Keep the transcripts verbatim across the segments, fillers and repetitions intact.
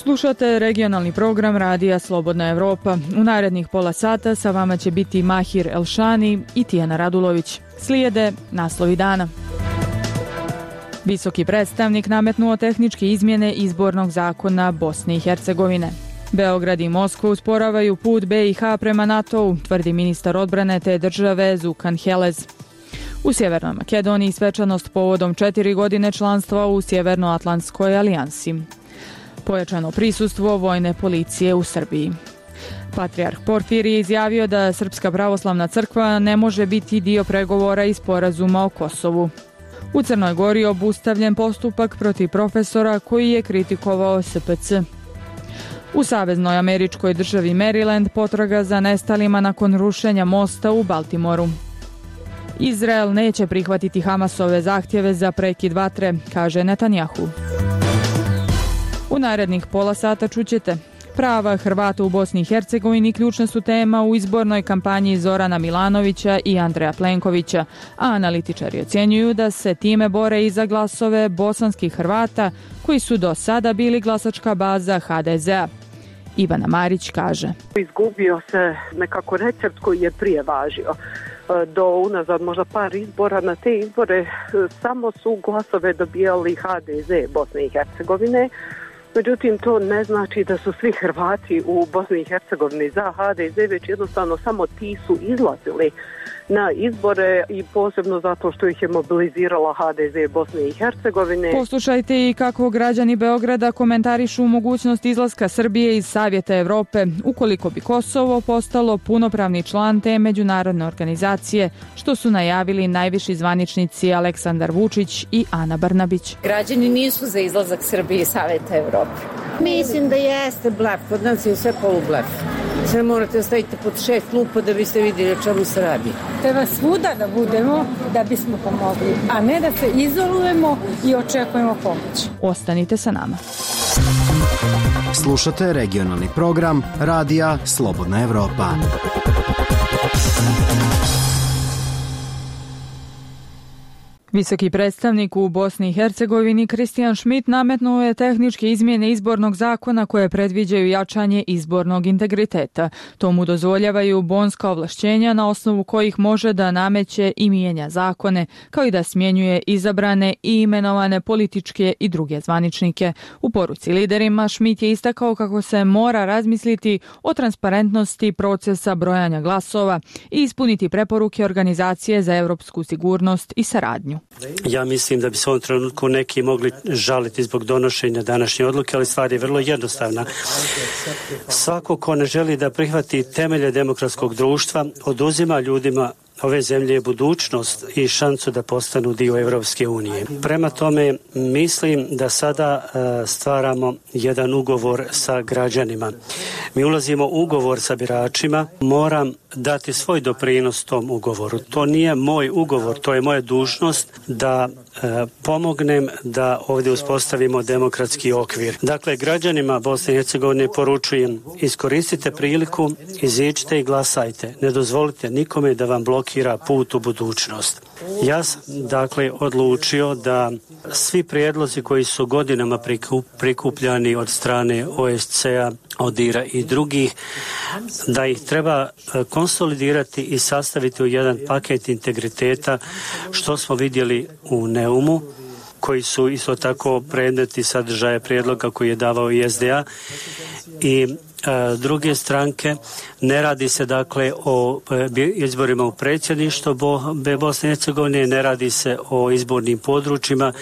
Slušate regionalni program radija Slobodna Evropa. U narednih pola sata sa vama će biti Mahir Elšani i Tijana Radulović. Slijede naslovi dana. Visoki predstavnik nametnuo tehničke izmjene izbornog zakona Bosne i Hercegovine. Beograd i Moskva usporavaju put B i H prema NATO-u, tvrdi ministar odbrane te države Zukan Helez. U Sjevernoj Makedoniji svečanost povodom četiri godine članstva u Sjevernoatlantskoj alijansi. Pojačano prisustvo vojne policije u Srbiji. Patrijarh Porfirije izjavio da Srpska pravoslavna crkva ne može biti dio pregovora i sporazuma o Kosovu. U Crnoj Gori obustavljen postupak protiv profesora koji je kritikovao S P C. U saveznoj američkoj državi Maryland potraga za nestalima nakon rušenja mosta u Baltimoru. Izrael neće prihvatiti Hamasove zahtjeve za prekid vatre, kaže Netanjahu. U narednih pola sata čućete: prava Hrvata u Bosni i Hercegovini ključna su tema u izbornoj kampanji Zorana Milanovića i Andreja Plenkovića, a analitičari ocjenjuju da se time bore i za glasove bosanskih Hrvata koji su do sada bili glasačka baza H D Z-a. Ivana Marić kaže: izgubio se nekako recept koji je prije važio. Do unazad možda par izbora, na te izbore samo su glasove dobijali H D Z Bosne i Hercegovine. Međutim, to ne znači da su svi Hrvati u Bosni i Hercegovini za H D Z, već jednostavno samo ti su izlazili na izbore i posebno zato što ih je mobilizirala H D Z Bosne i Hercegovine. Poslušajte i kako građani Beograda komentarišu mogućnost izlaska Srbije iz Savjeta Evrope ukoliko bi Kosovo postalo punopravni član te međunarodne organizacije, što su najavili najviši zvaničnici Aleksandar Vučić i Ana Brnabić. Građani nisu za izlazak Srbije iz Savjeta Evrope. Mislim da jeste blef, kod nas je sve polublef. Sve morate da stavite pod šest lupa da biste vidjeli o čemu se radi. Treba svuda da budemo da bismo pomogli, a ne da se izolujemo i očekujemo pomoć. Ostanite sa nama. Slušate regionalni program radija Slobodna Evropa. Visoki predstavnik u Bosni i Hercegovini Kristijan Šmit nametnuo je tehničke izmjene izbornog zakona koje predviđaju jačanje izbornog integriteta. To mu dozvoljavaju bonska ovlašćenja na osnovu kojih može da nameće i mijenja zakone, kao i da smjenjuje izabrane i imenovane političke i druge zvaničnike. U poruci liderima Šmit je istakao kako se mora razmisliti o transparentnosti procesa brojanja glasova i ispuniti preporuke Organizacije za europsku sigurnost i saradnju. Ja mislim da bi se u ovom trenutku neki mogli žaliti zbog donošenja današnje odluke, ali stvar je vrlo jednostavna. Svako ko ne želi da prihvati temelje demokratskog društva oduzima ljudima ove zemlje budućnost i šansu da postanu dio Evropske unije. Prema tome, mislim da sada uh, stvaramo jedan ugovor sa građanima. Mi ulazimo u ugovor sa biračima, moram dati svoj doprinos tom ugovoru. To nije moj ugovor, to je moja dužnost da uh, pomognem da ovdje uspostavimo demokratski okvir. Dakle, građanima Bosne i Hercegovine poručujem: iskoristite priliku, iziđite i glasajte. Ne dozvolite nikome da vam blokira put u budućnost. Ja sam dakle odlučio da svi prijedlozi koji su godinama prikup, prikupljani od strane O S C-a, ODIR-a i drugih, da ih treba konsolidirati i sastaviti u jedan paket integriteta, što smo vidjeli u Neumu, koji su isto tako predmeti sadržaja prijedloga koji je davao i S D A i e, druge stranke. Ne radi se dakle o e, izborima u predsjedništvo Bo, Bosne i Hercegovine, ne radi se o izbornim područjima,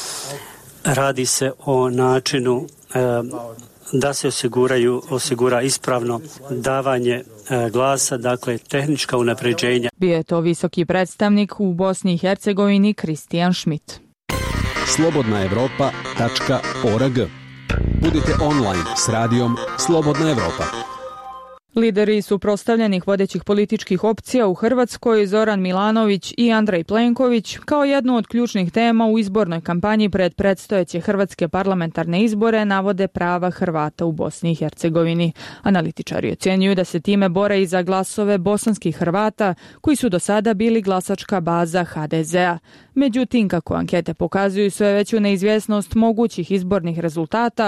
radi se o načinu e, da se osiguraju, osigura ispravno davanje e, glasa, dakle tehnička unapređenja. Bio je to visoki predstavnik u Bosni i Hercegovini Kristijan Šmit. slobodna evropa tačka org. Budite online s radijom Slobodna Evropa. Lideri suprotstavljenih vodećih političkih opcija u Hrvatskoj, Zoran Milanović i Andrej Plenković, kao jednu od ključnih tema u izbornoj kampanji pred predstojeće hrvatske parlamentarne izbore, navode prava Hrvata u Bosni i Hercegovini. Analitičari ocjenjuju da se time bore i za glasove bosanskih Hrvata koji su do sada bili glasačka baza H D Z-a. Međutim, kako ankete pokazuju sve veću neizvjesnost mogućih izbornih rezultata,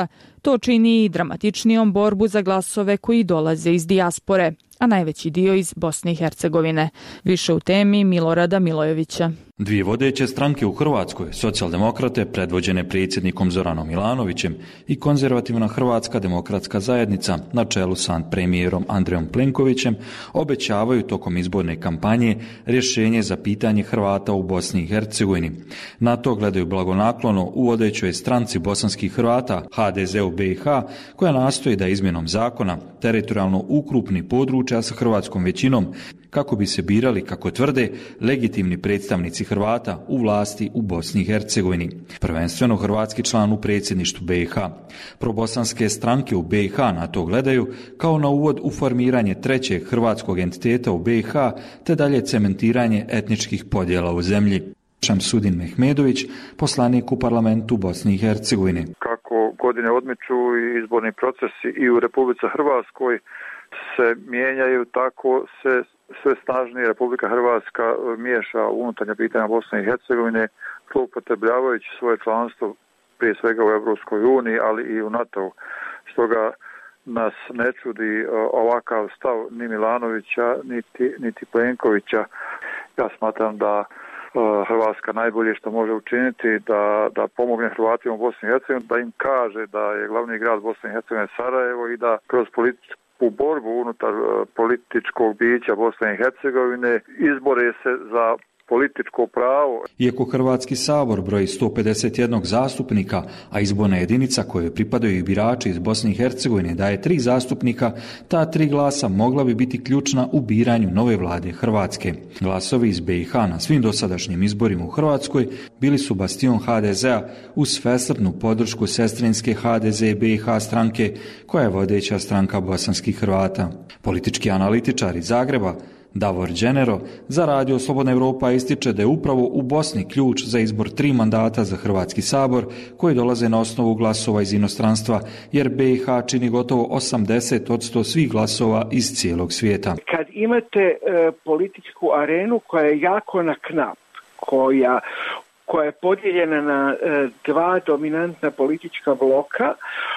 To čini i dramatičnijom borbu za glasove koji dolaze iz dijaspore, a najveći dio iz Bosne i Hercegovine. Više u temi Milorada Milojevića. Dvije vodeće stranke u Hrvatskoj, socijaldemokrate predvođene predsjednikom Zoranom Milanovićem i konzervativna Hrvatska demokratska zajednica na čelu sa premijerom Andrejom Plenkovićem, obećavaju tokom izborne kampanje rješenje za pitanje Hrvata u Bosni i Hercegovini. Na to gledaju blagonaklono u vodećoj stranci bosanskih Hrvata H D Z u B i H, koja nastoji da izmjenom zakona teritorijalno ukrupni područja sa hrvatskom većinom kako bi se birali, kako tvrde, legitimni predstavnici Hrvata u vlasti u Bosni i Hercegovini. Prvenstveno hrvatski član u predsjedništvu B i H. Probosanske stranke u B i H na to gledaju kao na uvod u formiranje trećeg hrvatskog entiteta u B i H, te dalje cementiranje etničkih podjela u zemlji. Šamsudin Mehmedović, poslanik u parlamentu Bosne i Hercegovine. Kako godine odmiču i izborni procesi i u Republici Hrvatskoj se mijenjaju, tako se sve snažnije Republika Hrvatska miješa u unutarnja pitanja Bosne i Hercegovine, zloupotrebljavajući svoje članstvo prije svega u Europskoj uniji, ali i u NATO. Stoga nas ne čudi ovakav stav ni Milanovića, niti, niti Plenkovića. Ja smatram da Hrvatska najbolje što može učiniti da, da pomogne Hrvatima u Bosni i Hercegovini, da im kaže da je glavni grad Bosne i Hercegovine Sarajevo i da kroz političku u borbu unutar političkog bića Bosne i Hercegovine izbore se za političko pravo. Iako Hrvatski sabor broji sto pedeset jedan zastupnika, a izborna jedinica kojoj pripadaju i birači iz Bosne i Hercegovine daje tri zastupnika, ta tri glasa mogla bi biti ključna u biranju nove vlade Hrvatske. Glasovi iz B i H na svim dosadašnjim izborima u Hrvatskoj bili su bastion H D Z-a uz svesrdnu podršku sestrinske H D Z B i H stranke, koja je vodeća stranka bosanskih Hrvata. Politički analitičar iz Zagreba Davor Đenero za Radio Slobodna Evropa ističe da je upravo u Bosni ključ za izbor tri mandata za Hrvatski sabor koji dolaze na osnovu glasova iz inostranstva, jer B i H čini gotovo osamdeset posto svih glasova iz cijelog svijeta. Kad imate e, političku arenu koja je jako na knap, koja koja je podijeljena na e, dva dominantna politička bloka,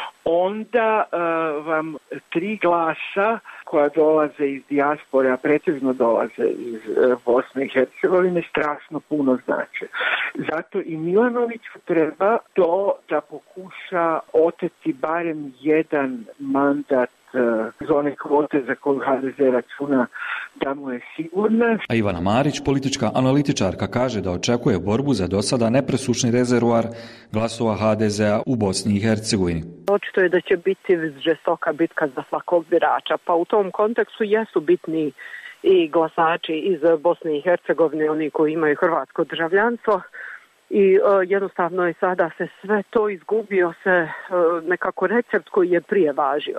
onda e, vam tri glasa koja dolaze iz dijaspore, a pretežno dolaze iz e, Bosne i Hercegovine, strašno puno znače. Zato i Milanoviću treba to da pokuša oteti barem jedan mandat iz one kvote za koju H D Z računa da mu je sigurna. A Ivana Marić, politička analitičarka, kaže da očekuje borbu za dosada nepresušni rezervoar glasova H D Z-a u Bosni i Hercegovini. Očito je da će biti žestoka bitka za svakog birača, pa u tom kontekstu jesu bitni i glasači iz Bosne i Hercegovine, oni koji imaju hrvatsko državljanstvo. I uh, jednostavno je sada se sve to izgubio, se uh, nekako recept koji je prije važio.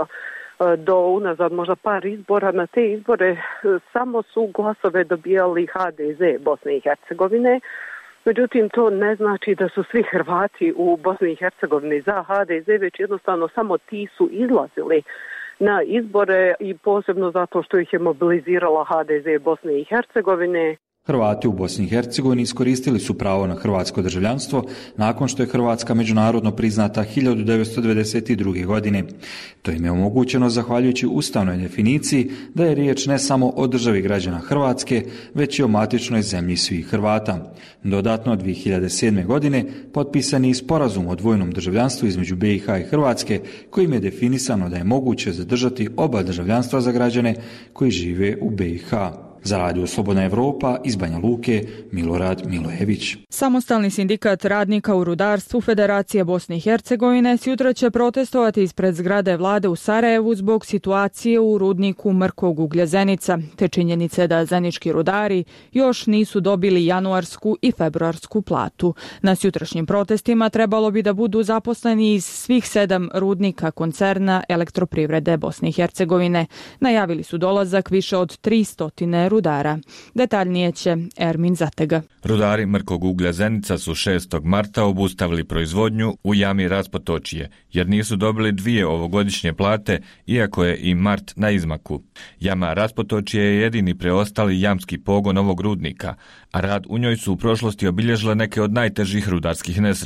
Do unazad možda par izbora, na te izbore samo su glasove dobijali H D Z Bosne i Hercegovine. Međutim, to ne znači da su svi Hrvati u Bosni i Hercegovini za H D Z, već jednostavno samo ti su izlazili na izbore i posebno zato što ih je mobilizirala H D Z Bosne i Hercegovine. Hrvati u Bosni i Hercegovini iskoristili su pravo na hrvatsko državljanstvo nakon što je Hrvatska međunarodno priznata hiljadu devetsto devedeset druge. godine. To im je omogućeno zahvaljujući ustavnoj definiciji da je riječ ne samo o državi građana Hrvatske, već i o matičnoj zemlji svih Hrvata. Dodatno, dvije hiljade sedme. godine potpisan je sporazum o dvojnom državljanstvu između B i H i Hrvatske, kojim je definisano da je moguće zadržati oba državljanstva za građane koji žive u B i H. Za Radio Slobodna Evropa iz Banja Luke, Milorad Milojević. Samostalni sindikat radnika u rudarstvu Federacije Bosne i Hercegovine sjutra će protestovati ispred zgrade vlade u Sarajevu zbog situacije u rudniku mrkog uglja Zenica, te činjenice da zenički rudari još nisu dobili januarsku i februarsku platu. Na sjutrašnjim protestima trebalo bi da budu zaposleni iz svih sedam rudnika koncerna Elektroprivrede Bosne i Hercegovine. Najavili su dolazak više od tristo rudara. Detaljnije će Ermin Zatega. Rudari mrkog uglja Zenica su šestog marta obustavili proizvodnju u jami Raspotočije, jer nisu dobili dvije ovogodišnje plate, iako je i mart na izmaku. Jama Raspotočije je jedini preostali jamski pogon ovog rudnika, a rad u njoj su u prošlosti obilježile neke od najtežih rudarskih nesreća.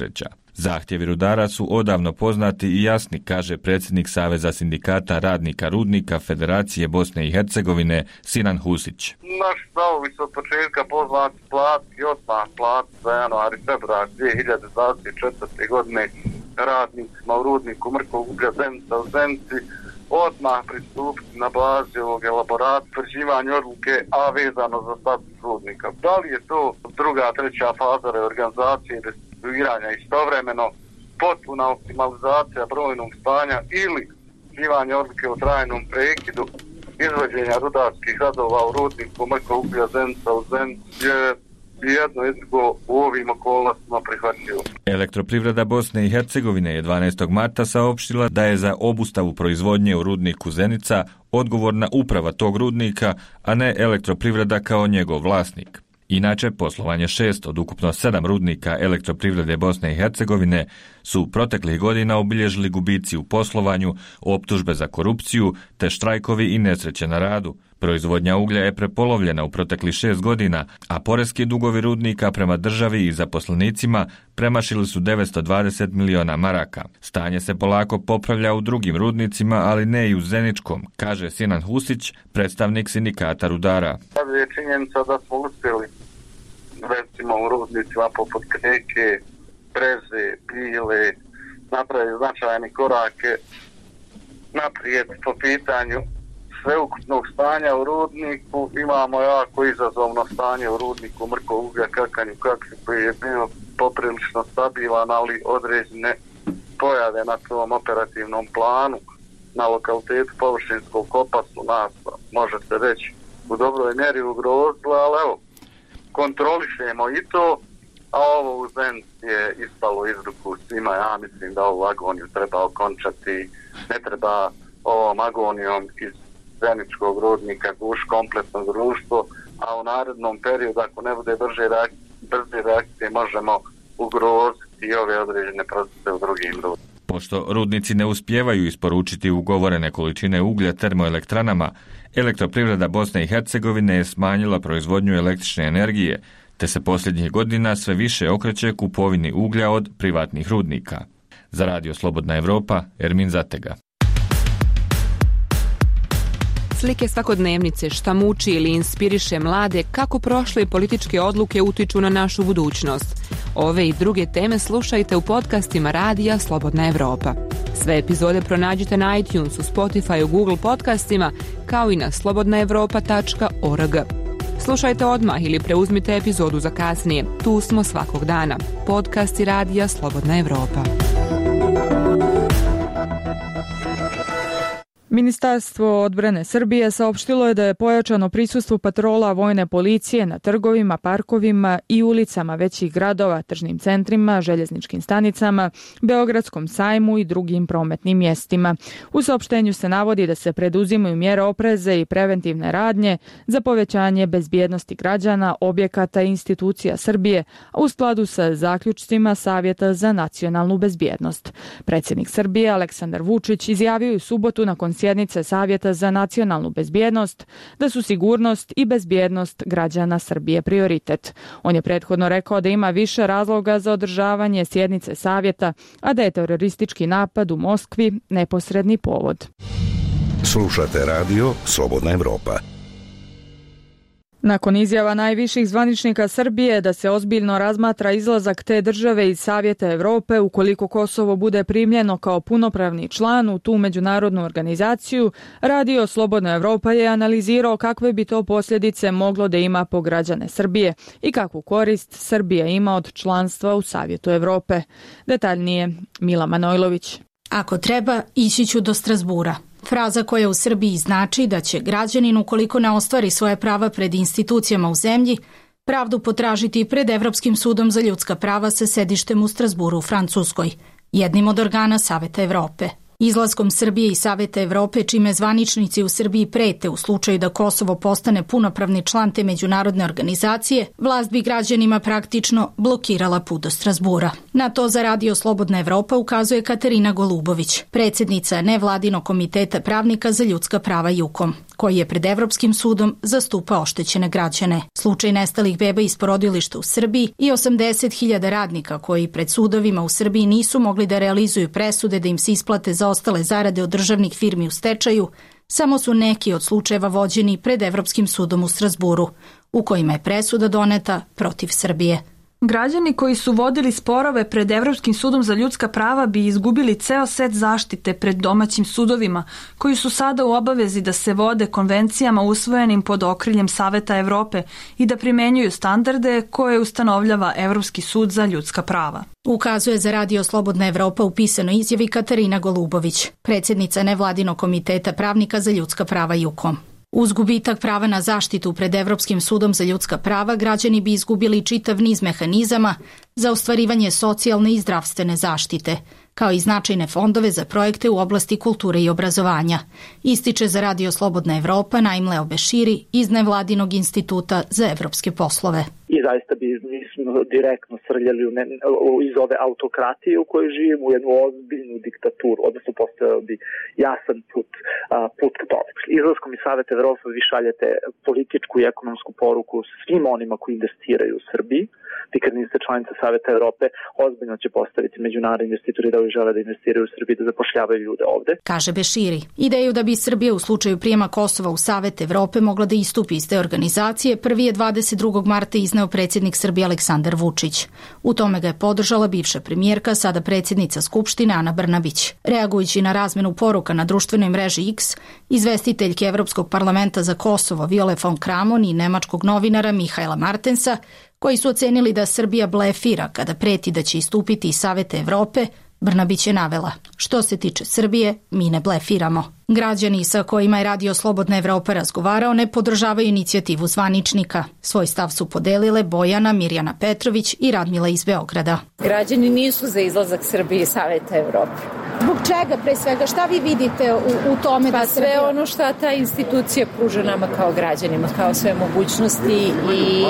Zahtjevi rudara su odavno poznati i jasni, kaže predsjednik Saveza sindikata radnika rudnika Federacije Bosne i Hercegovine Sinan Husić. Naš stavovi su od početka poznati plat i odmah plat za januar i februar dvije hiljade dvadeset četvrte. godine radnicima u rudniku Mrkog uglja Zenica u Zenici odmah pristupiti na bazi ovog elaborata utvrđivanja odluke, a vezano za status rudnika. Da li je to druga, treća faza reorganizacije i restituiranja istovremeno, potpuna optimalizacija brojnog stanja ili utvrđivanje odluke o trajnom prekidu izvođenja rudarskih radova u rudniku Mrkog uglja Zenica u Zenici je jedno i drugo u ovim okolnostima prihvatljivo. Elektroprivreda Bosne i Hercegovine je dvanaestog marta saopštila da je za obustavu proizvodnje u rudniku Zenica odgovorna uprava tog rudnika, a ne Elektroprivreda kao njegov vlasnik. Inače, poslovanje šest od ukupno sedam rudnika Elektroprivrede Bosne i Hercegovine su proteklih godina obilježili gubici u poslovanju, optužbe za korupciju te štrajkovi i nesreće na radu. Proizvodnja uglja je prepolovljena u proteklih šest godina, a poreski dugovi rudnika prema državi i zaposlenicima premašili su devetsto dvadeset miliona maraka. Stanje se polako popravlja u drugim rudnicima, ali ne i u Zeničkom, kaže Sinan Husić, predstavnik sindikata rudara. Sada je činjenica da smo uspjeli, recimo u rudnicima poput Kreke, Breze, Pile, napraviti značajne korake naprijed po pitanju sveukupnog stanja u rudniku. Imamo jako izazovno stanje u rudniku Mrkog uglja Kakanj u Kakvi koji je bio poprilično stabilan, ali određene pojave na tom operativnom planu na lokalitetu površinskog kopa su nas, može se reći, u dobroj mjeri ugrozile, ali evo, kontrolišemo i to, a ovo u Zenici je ispalo iz ruku svima. Ja mislim da ovu agoniju treba okončati, ne treba ovom agonijom iz Zeničkog rudnika guš kompletno društvo, a u narednom periodu, ako ne bude brže reakcije, brze reakcije, možemo ugroziti i ove određene procese u drugim rudnicima. Pošto rudnici ne uspijevaju isporučiti ugovorene količine uglja termoelektranama, Elektroprivreda Bosne i Hercegovine je smanjila proizvodnju električne energije, te se posljednjih godina sve više okreće kupovini uglja od privatnih rudnika. Za Radio Slobodna Evropa, Ermin Zatega. Slike svakodnevnice, šta muči ili inspiriše mlade, kako prošle političke odluke utiču na našu budućnost. Ove i druge teme slušajte u podcastima Radija Slobodna Evropa. Sve epizode pronađite na iTunesu, Spotify, Google podcastima, kao i na slobodna evropa tačka org. Slušajte odmah ili preuzmite epizodu za kasnije. Tu smo svakog dana. Podcasti Radija Slobodna Evropa. Ministarstvo odbrane Srbije saopštilo je da je pojačano prisustvo patrola vojne policije na trgovima, parkovima i ulicama većih gradova, tržnim centrima, željezničkim stanicama, Beogradskom sajmu i drugim prometnim mjestima. U saopštenju se navodi da se preduzimaju mjere opreze i preventivne radnje za povećanje bezbjednosti građana, objekata i institucija Srbije, a u skladu sa zaključcima Savjeta za nacionalnu bezbjednost. Predsjednik Srbije Aleksandar Vučić izjavio u subotu nakon sjednice Savjeta za nacionalnu bezbjednost da su sigurnost i bezbjednost građana Srbije prioritet. On je prethodno rekao da ima više razloga za održavanje sjednice Savjeta, a da je teroristički napad u Moskvi neposredni povod. Slušate radio Slobodna Evropa. Nakon izjava najviših zvaničnika Srbije da se ozbiljno razmatra izlazak te države iz Savjeta Evrope ukoliko Kosovo bude primljeno kao punopravni član u tu međunarodnu organizaciju, Radio Slobodna Evropa je analizirao kakve bi to posljedice moglo da ima po građane Srbije i kakvu korist Srbija ima od članstva u Savjetu Evrope. Detaljnije Mila Manojlović. Ako treba, ići ću do Strasbura. Fraza koja u Srbiji znači da će građanin, ukoliko ne ostvari svoje prava pred institucijama u zemlji, pravdu potražiti pred Evropskim sudom za ljudska prava sa sedištem u Strasburu u Francuskoj, jednim od organa Saveta Evrope. Izlaskom Srbije i Saveta Evrope, čime zvaničnici u Srbiji prete u slučaju da Kosovo postane punopravni član te međunarodne organizacije, vlast bi građanima praktično blokirala put do Strasbura. Na to za Radio Slobodna Evropa ukazuje Katarina Golubović, predsjednica nevladinog komiteta pravnika za ljudska prava JUKOM, koji je pred Evropskim sudom zastupao oštećene građane. Slučaj nestalih beba iz porodilišta u Srbiji i osamdeset hiljada radnika koji pred sudovima u Srbiji nisu mogli da realizuju presude da im se isplate zaostale zarade od državnih firmi u stečaju, samo su neki od slučajeva vođeni pred Evropskim sudom u Strazburu, u kojima je presuda doneta protiv Srbije. Građani koji su vodili sporove pred Evropskim sudom za ljudska prava bi izgubili ceo set zaštite pred domaćim sudovima, koji su sada u obavezi da se vode konvencijama usvojenim pod okriljem Saveta Evrope i da primenjuju standarde koje ustanovljava Evropski sud za ljudska prava. Ukazuje za Radio Slobodna Evropa u pisanoj izjavi Katarina Golubović, predsjednica nevladinog komiteta pravnika za ljudska prava JUKOM. Uz gubitak prava na zaštitu pred Evropskim sudom za ljudska prava, građani bi izgubili čitav niz mehanizama za ostvarivanje socijalne i zdravstvene zaštite, kao i značajne fondove za projekte u oblasti kulture i obrazovanja, ističe za Radio Slobodna Evropa Naimleo Beširi iz Nevladinog instituta za evropske poslove. I zaista bi nismo direktno srljali u ne, iz ove autokratije u kojoj živimo u jednu ozbiljnu diktaturu, odnosno postojao bi jasan put, a, put k tome. Izlaskom iz Saveta Evrope vi šaljete političku i ekonomsku poruku svim onima koji investiraju u Srbiji. Vi kad niste članica Saveta Evrope, ozbiljno će postaviti međunarodni investitori da li žele da investiraju u Srbiji, da zapošljavaju ljude ovde. Kaže Beširi. Ideju da bi Srbija u slučaju prijema Kosova u Savet Evrope mogla da istupi iz te organizacije, prvi je dvadeset drugog marta izneo predsjednik Srbije Aleksandar Vučić. U tome ga je podržala bivša premijerka, sada predsjednica Skupštine Ana Brnabić. Reagujući na razmenu poruka na društvenoj mreži X, izvestiteljke Evropskog parlamenta za Kosovo Viole von Kramon i nemačkog novinara Mihaela Martensa, koji su ocenili da Srbija blefira kada preti da će istupiti iz Saveta Evrope, Brnabić je navela: što se tiče Srbije, mi ne blefiramo. Građani sa kojima je Radio Slobodna Evropa razgovarao ne podržavaju inicijativu zvaničnika. Svoj stav su podelile Bojana, Mirjana Petrović i Radmila iz Beograda. Građani nisu za izlazak Srbije iz Saveta Evrope. Zbog čega, pre svega, šta vi vidite u, u tome pa da Srbija... sve ono što ta institucija pruža nama kao građanima, kao sve mogućnosti i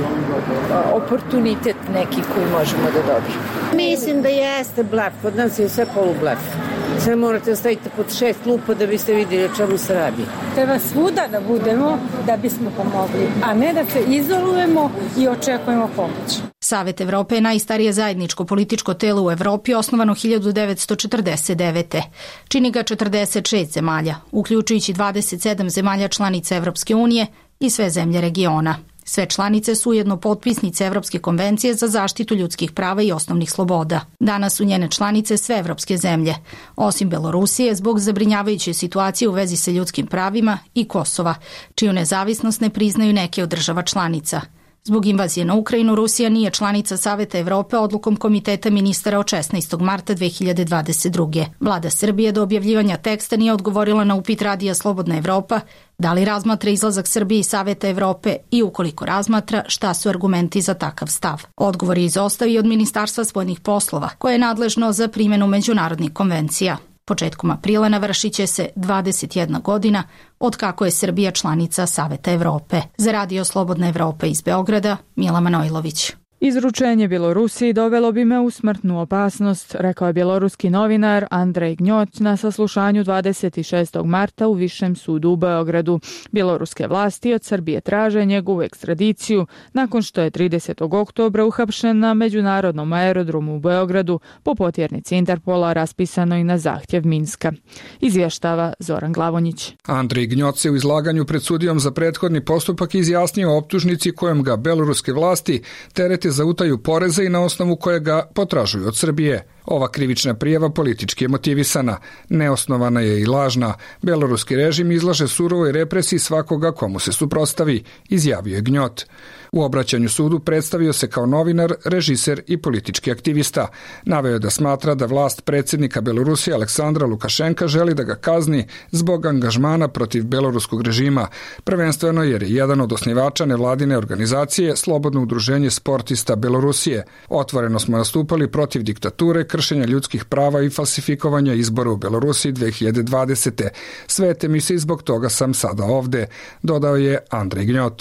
oportunitet neki koji možemo da dobijemo. Mislim da jeste blef, kod nas je sve polublef. Sve morate ostaviti pod šest klupa da biste vidjeli o čemu se radi. Treba svuda da budemo da bismo pomogli, a ne da se izolujemo i očekujemo pomoć. Savet Evrope je najstarije zajedničko političko telo u Evropi, osnovano hiljadu devetsto četrdeset devete. Čini ga četrdeset šest zemalja, uključujući dvadeset sedam zemalja članica Evropske unije i sve zemlje regiona. Sve članice su ujedno potpisnice Evropske konvencije za zaštitu ljudskih prava i osnovnih sloboda. Danas su njene članice sve evropske zemlje, osim Belorusije zbog zabrinjavajuće situacije u vezi sa ljudskim pravima i Kosova, čiju nezavisnost ne priznaju neke od država članica. Zbog invazije na Ukrajinu, Rusija nije članica Saveta Evrope odlukom Komiteta ministara od šesnaestog marta dve hiljade dvadeset druge. Vlada Srbije do objavljivanja teksta nije odgovorila na upit Radija Slobodna Evropa da li razmatra izlazak Srbije iz Saveta Evrope i ukoliko razmatra, šta su argumenti za takav stav. Odgovor je izostavio od Ministarstva spoljnih poslova, koje je nadležno za primjenu međunarodnih konvencija. Početkom aprila navršit će se dvadeset jedna godina od kako je Srbija članica Saveta Evrope. Za Radio Slobodna Evropa iz Beograda, Mila Manojlović. Izručenje Bjelorusiji dovelo bi me u smrtnu opasnost, rekao je bjeloruski novinar Andrej Gnjoć na saslušanju dvadeset šestog marta u Višem sudu u Beogradu. Bjeloruske vlasti od Srbije traže njegovu ekstradiciju nakon što je tridesetog oktobra uhapšen na međunarodnom aerodromu u Beogradu po potjernici Interpola raspisanoj na zahtjev Minska. Izvještava Zoran Glavonjić. Andrej Gnjoć se u izlaganju pred sudijom za prethodni postupak izjasnio o optužnici kojom ga beloruske vlasti terete za utaju poreza i na osnovu koje ga potražuju od Srbije. Ova krivična prijava politički je motivisana, neosnovana je i lažna. Beloruski režim izlaže surovoj represiji svakoga komu se suprotstavi, izjavio je Gnjot. U obraćanju sudu predstavio se kao novinar, režiser i politički aktivista. Naveo je da smatra da vlast predsjednika Belorusije Aleksandra Lukašenka želi da ga kazni zbog angažmana protiv beloruskog režima, prvenstveno jer je jedan od osnivača nevladine organizacije Slobodno udruženje sportista Belorusije. Otvoreno smo nastupali protiv diktature, kršenja ljudskih prava i falsifikovanja izbora u Belorusiji dve hiljade dvadesete. Svete mi se i zbog toga sam sada ovde, dodao je Andrej Gnjot.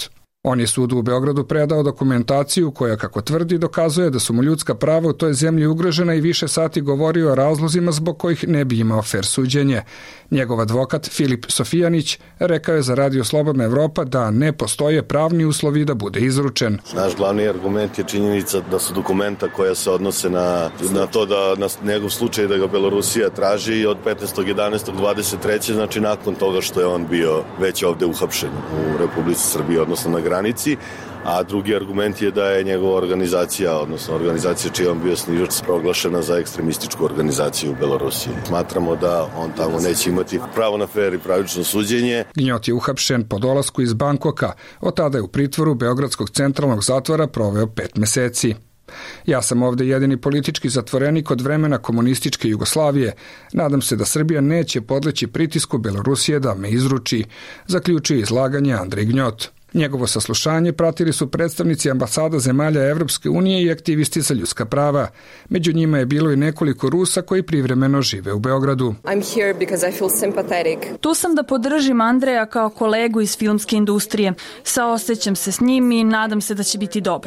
On je sudu u Beogradu predao dokumentaciju koja, kako tvrdi, dokazuje da su mu ljudska prava u toj zemlji ugrožena i više sati govorio o razlozima zbog kojih ne bi imao fer suđenje. Njegov advokat Filip Sofijanić rekao je za Radio Slobodna Evropa da ne postoje pravni uslovi da bude izručen. Naš glavni argument je činjenica da su dokumenta koja se odnose na, na to da na njegov slučaj da ga Belorusija traži od petnaestog jedanaestog dvadeset treće znači nakon toga što je on bio već ovde uhapšen u Republici Srbiji, odnosno na granici, a drugi argument je da je njegova organizacija, odnosno organizacija čiji je on bio snižač, proglašena za ekstremističku organizaciju u Belorusiji. Smatramo da on tamo neće imati pravo na fer i pravično suđenje. Gnjot je uhapšen po dolasku iz Bankoka, od tada je u pritvoru Beogradskog centralnog zatvora proveo pet meseci. Ja sam ovde jedini politički zatvorenik od vremena komunističke Jugoslavije. Nadam se da Srbija neće podleći pritisku Belorusije da me izruči, zaključuje izlaganje Andrej Gnjot. Njegovo saslušanje pratili su predstavnici ambasada zemalja Evropske unije i aktivisti za ljudska prava. Među njima je bilo i nekoliko Rusa koji privremeno žive u Beogradu. I'm here because I feel sympathetic. Tu sam da podržim Andreja kao kolegu iz filmske industrije. Saosećam se s njim i nadam se da će biti dobro.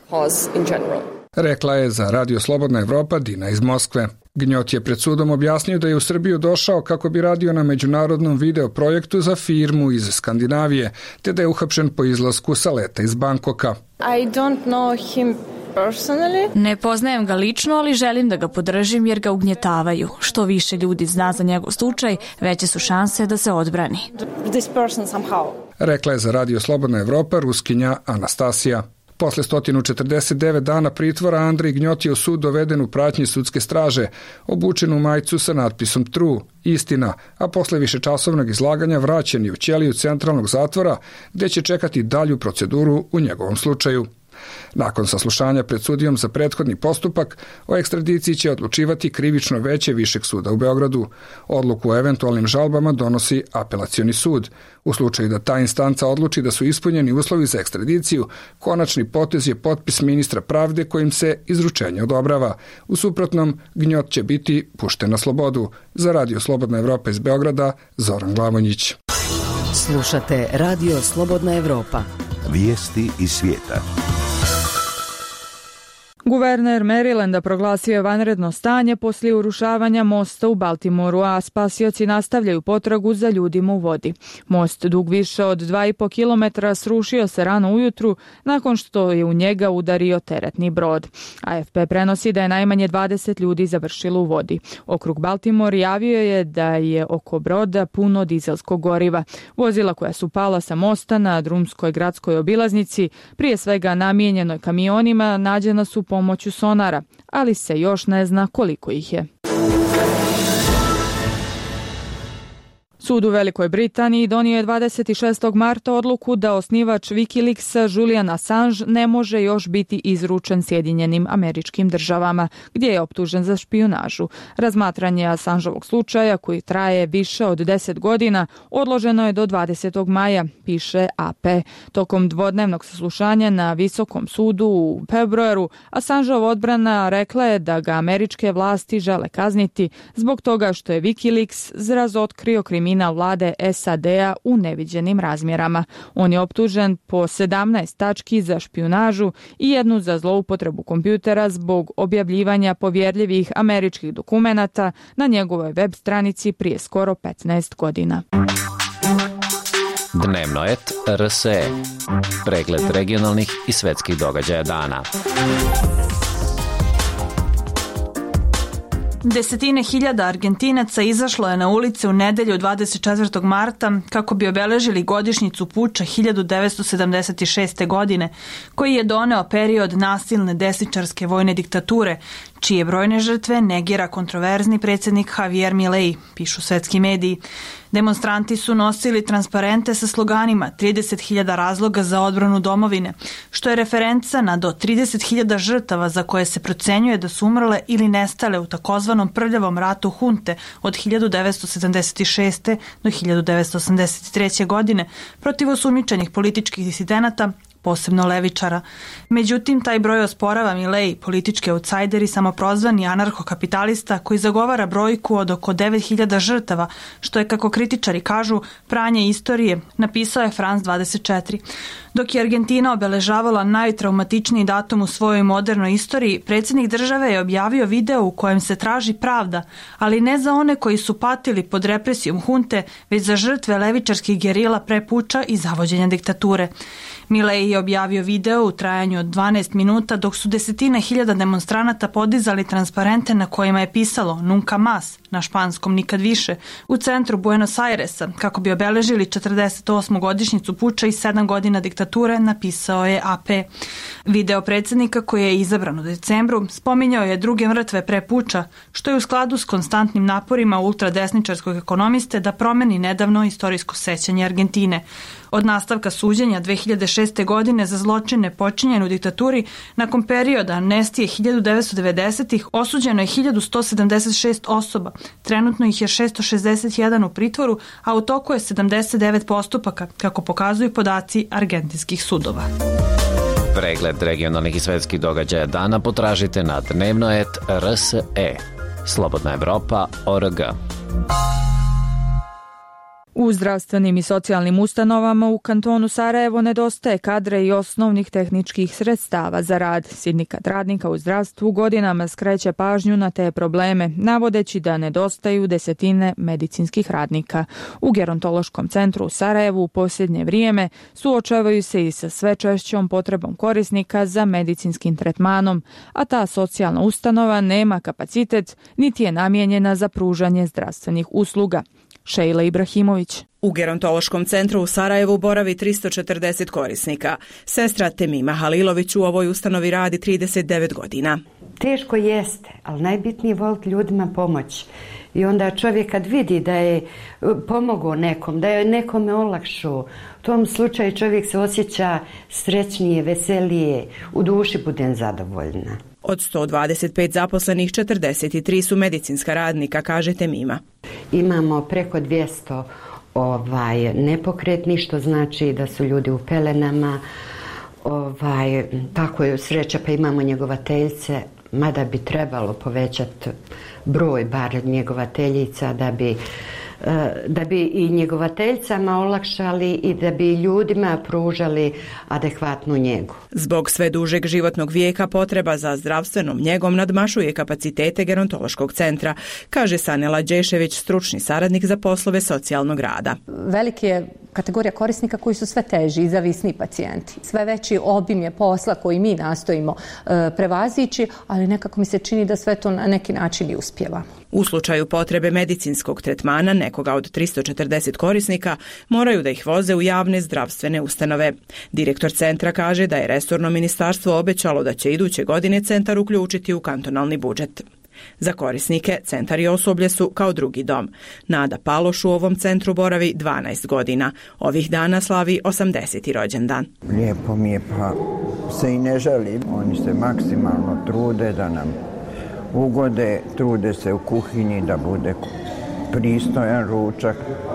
In general. Rekla je za Radio Slobodna Evropa Dina iz Moskve. Gnjot je pred sudom objasnio da je u Srbiju došao kako bi radio na međunarodnom video projektu za firmu iz Skandinavije, te da je uhapšen po izlasku sa leta iz Bankoka. I don't know him personally. Ne poznajem ga lično, ali želim da ga podržim jer ga ugnjetavaju. Što više ljudi zna za njegov slučaj, veće su šanse da se odbrani. This person somehow. Rekla je za Radio Slobodna Evropa Ruskinja Anastasija. Posle sto četrdeset devet dana pritvora Andrej Gnjot je u sud doveden u pratnji sudske straže, obučen u majicu sa natpisom True, istina, a posle višečasovnog izlaganja vraćen je u ćeliju centralnog zatvora gde će čekati dalju proceduru u njegovom slučaju. Nakon saslušanja pred sudijom za prethodni postupak, o ekstradiciji će odlučivati krivično veće Višeg suda u Beogradu. Odluku o eventualnim žalbama donosi apelacioni sud. U slučaju da ta instanca odluči da su ispunjeni uslovi za ekstradiciju, konačni potez je potpis ministra pravde kojim se izručenje odobrava. U suprotnom, Gnjot će biti pušten na slobodu. Za Radio Slobodna Evropa iz Beograda, Zoran Glavonjić. Slušate Radio Slobodna Evropa. Vijesti iz svijeta. Guverner Marylanda proglasio je vanredno stanje poslije urušavanja mosta u Baltimoru, a spasioci nastavljaju potragu za ljudima u vodi. Most, dug više od dva i po kilometra, srušio se rano ujutru nakon što je u njega udario teretni brod. A F P prenosi da je najmanje dvadeset ljudi završilo u vodi. Okrug Baltimore javio je da je oko broda puno dizelskog goriva. Vozila koja su pala sa mosta na drumskoj gradskoj obilaznici, prije svega namijenjenoj kamionima, nađena su pomoću sonara, ali se još ne zna koliko ih je. Sud u Velikoj Britaniji donio je dvadeset šestog marta odluku da osnivač Wikileaksa Julian Assange ne može još biti izručen Sjedinjenim Američkim Državama, gdje je optužen za špijunažu. Razmatranje Assangeovog slučaja, koji traje više od deset godina, odloženo je do dvadesetog maja, piše A P. Tokom dvodnevnog saslušanja na Visokom sudu u februaru, Assangeova odbrana rekla je da ga američke vlasti žele kazniti zbog toga što je Wikileaks razotkrio kriminal vlade S A D-a u neviđenim razmjerama. On je optužen po sedamnaest tački za špijunažu i jednu za zloupotrebu kompjutera zbog objavljivanja povjerljivih američkih dokumenata na njegovoj web stranici prije skoro petnaest godina. Dnevno et R S E. Pregled regionalnih i svetskih događaja dana. Desetine hiljada Argentinaca izašlo je na ulice u nedelju dvadeset četvrtog marta kako bi obeležili godišnjicu puča hiljadu devetsto sedamdeset šeste. godine, koji je doneo period nasilne desničarske vojne diktature, čije brojne žrtve negira kontroverzni predsjednik Javier Milei, pišu svetski mediji. Demonstranti su nosili transparente sa sloganima trideset hiljada razloga za odbranu domovine, što je referenca na do trideset hiljada žrtava za koje se procenjuje da su umrle ili nestale u takozvanom prljavom ratu hunte od hiljadu devetsto sedamdeset šeste. do hiljadu devetsto osamdeset treće. godine protiv osumnjičenih političkih disidenata, posebno levičara. Međutim, taj broj osporava Milei, politički outsider i samoprozvani anarhokapitalista koji zagovara brojku od oko devet hiljada žrtava, što je, kako kritičari kažu, pranje istorije, napisao je France dvadeset četiri. Dok je Argentina obeležavala najtraumatičniji datum u svojoj modernoj istoriji, predsjednik države je objavio video u kojem se traži pravda, ali ne za one koji su patili pod represijom hunte, već za žrtve levičarskih gerila pre puča i zavođenja diktature. Milei je objavio video u trajanju od dvanaest minuta dok su desetine hiljada demonstranata podizali transparente na kojima je pisalo Nunca más, na španskom nikad više, u centru Buenos Airesa, kako bi obeležili četrdeset osmu godišnjicu puča i sedam godina diktature, napisao je A P. Video predsjednika koji je izabran u decembru spominjao je druge mrtve pre puča, što je u skladu s konstantnim naporima ultradesničarskog ekonomiste da promeni nedavno istorijsko sećanje Argentine. Od nastavka suđenja dve hiljade šeste. godine za zločine počinjene u diktaturi, nakon perioda amnestije hiljadu devetsto devedesetih osuđeno je hiljadu sto sedamdeset šest osoba, trenutno ih je šesto šezdeset jedan u pritvoru, a u toku je sedamdeset devet postupaka, kako pokazuju podaci argentinskih sudova. Pregled regionalnih i svetskih događaja dana potražite na dnevnoet R S E. Slobodna Evropa O R G. U zdravstvenim i socijalnim ustanovama u kantonu Sarajevo nedostaje kadra i osnovnih tehničkih sredstava za rad. Sindikat radnika u zdravstvu godinama skreće pažnju na te probleme, navodeći da nedostaju desetine medicinskih radnika. U gerontološkom centru u Sarajevu u posljednje vrijeme suočavaju se i sa sve češćom potrebom korisnika za medicinskim tretmanom, a ta socijalna ustanova nema kapacitet niti je namijenjena za pružanje zdravstvenih usluga. Šejla Ibrahimović. U gerontološkom centru u Sarajevu boravi tristo četrdeset korisnika. Sestra Temima Halilović u ovoj ustanovi radi trideset devet godina. Teško jeste, ali najbitnije je voliti ljudima pomoć. I onda čovjek kad vidi da je pomogao nekom, da je nekome olakšao, u tom slučaju čovjek se osjeća srećnije, veselije, u duši budem zadovoljna. Od sto dvadeset pet zaposlenih, četrdeset tri su medicinska radnika, kaže Temima. Imamo preko dvjesto ovaj, nepokretnih, što znači da su ljudi u pelenama. Ovaj, tako je sreća, pa imamo njegovateljice, mada bi trebalo povećati broj bar njegovateljica da bi da bi i njegovateljicama olakšali i da bi ljudima pružali adekvatnu njegu. Zbog sve dužeg životnog vijeka potreba za zdravstvenom njegom nadmašuje kapacitete gerontološkog centra, kaže Sanela Đešević, stručni saradnik za poslove socijalnog rada. Veliki je kategorija korisnika koji su sve teži i zavisni pacijenti. Sve veći obim je posla koji mi nastojimo e, prevazići, ali nekako mi se čini da sve to na neki način i uspijeva. U slučaju potrebe medicinskog tretmana nekoga od tristo četrdeset korisnika moraju da ih voze u javne zdravstvene ustanove. Direktor centra kaže da je resorno ministarstvo obećalo da će iduće godine centar uključiti u kantonalni budžet. Za korisnike centar i osoblje su kao drugi dom. Nada Paloš u ovom centru boravi dvanaest godina. Ovih dana slavi osamdeseti rođendan. Lijepo mi je, pa se i ne žalim. Oni se maksimalno trude da nam ugode, trude se u kuhinji da bude pristojan ručak.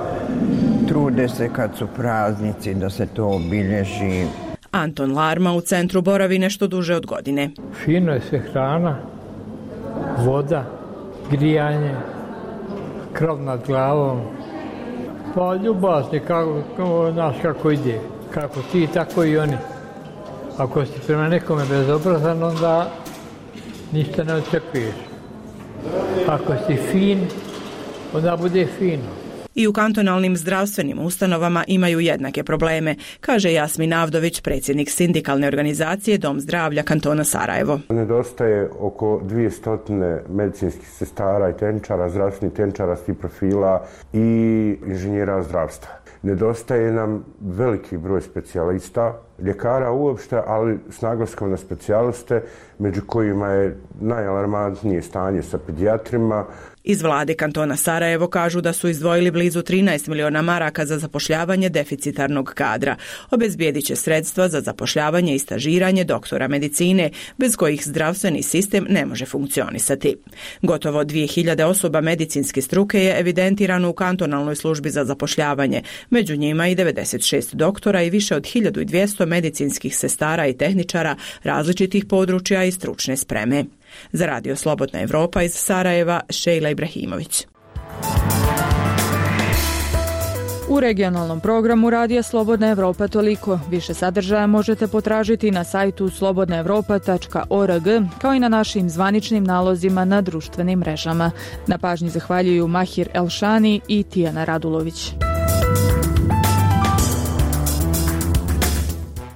Trude se kad su praznici da se to obilježi. Anton Larma u centru boravi nešto duže od godine. Fino je sve hrana, voda, grijanje, krov nad glavom. Pa ljubazni, kako, kako, znaš kako ide. Kako ti, tako i oni. Ako si prema nekome bezobrazan, onda ništa ne očekuješ. Ako si fin, onda bude fino. I u kantonalnim zdravstvenim ustanovama imaju jednake probleme, kaže Jasmin Avdović, predsjednik sindikalne organizacije Dom zdravlja kantona Sarajevo. Nedostaje oko dvjesto medicinskih sestara i tehničara, zdravstvenih tehničara svih profila i inženjera zdravstva. Nedostaje nam veliki broj specijalista, ljekara uopšte, ali s naglaskom na specijaliste, među kojima je najalarmantnije stanje sa pedijatrima. Iz vlade kantona Sarajevo kažu da su izdvojili blizu trinaest miliona maraka za zapošljavanje deficitarnog kadra. Obezbijedit će sredstva za zapošljavanje i stažiranje doktora medicine, bez kojih zdravstveni sistem ne može funkcionisati. Gotovo dvije hiljade osoba medicinske struke je evidentirano u kantonalnoj službi za zapošljavanje, među njima i devedeset šest doktora i više od hiljadu dvjesto medicinskih sestara i tehničara različitih područja i stručne spreme. Za Radio Slobodna Evropa iz Sarajeva, Šejla Ibrahimović. U regionalnom programu Radija Slobodna Evropa toliko. Više sadržaja možete potražiti na sajtu slobodna evropa tačka org, kao i na našim zvaničnim nalozima na društvenim mrežama. Na pažnji zahvaljuju Mahir Elšani i Tijana Radulović.